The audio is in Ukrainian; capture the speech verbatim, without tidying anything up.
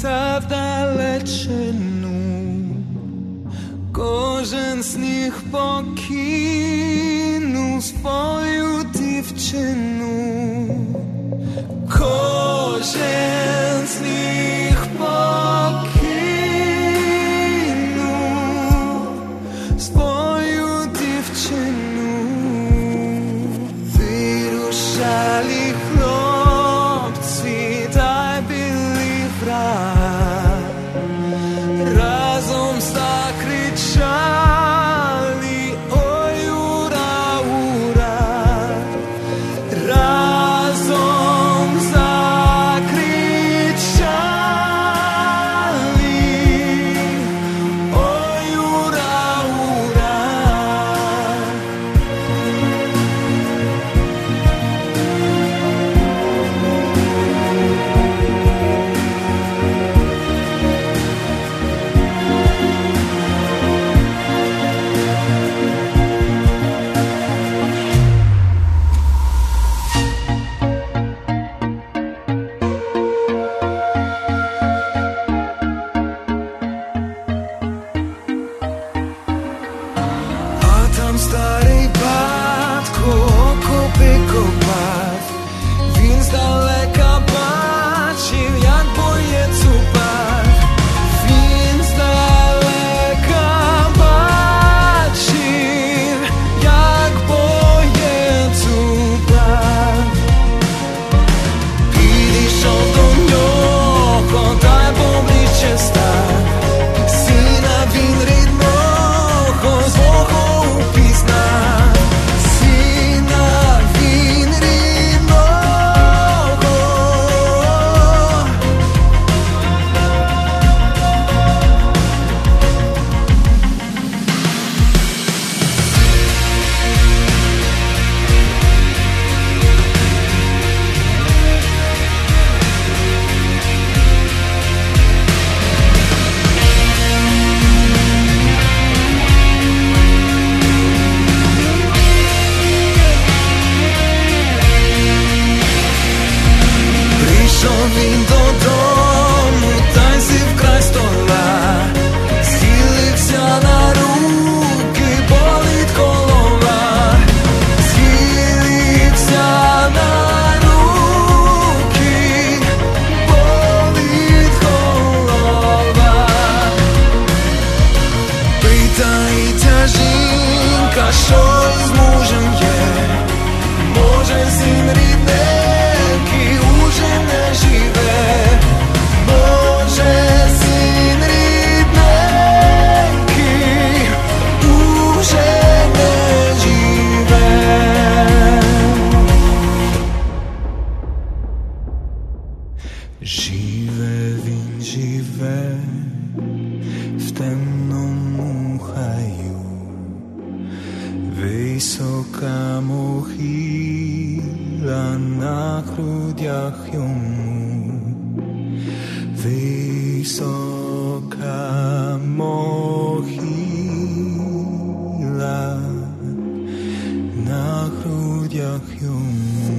літа вдалечину, кожен сніг покинув свою дівчину, кожен сніг покинув свою дівчину. Вирушали хлопці та білий враг, разом закричали ой, ура, ура, разом закричали ой, ура, ура. А там старий батько окопи копав, він здалека бачив, як боєць упав. Він здалека бачив, як боєць упав. Підійшов до нього, та й поближче став. Сина він рідного свого упізнав. Сина він рідного. Прийшов він додому, та й сів край стола, схилився на руки, болить голова, схилився на руки, болить голова. Питається жінка, що з мужем є, може син рідненький уже не живе, може син рідненький уже не живе. Живе він, живе в темному хаю, висока могила на грудях йому, висока могила на грудях йому.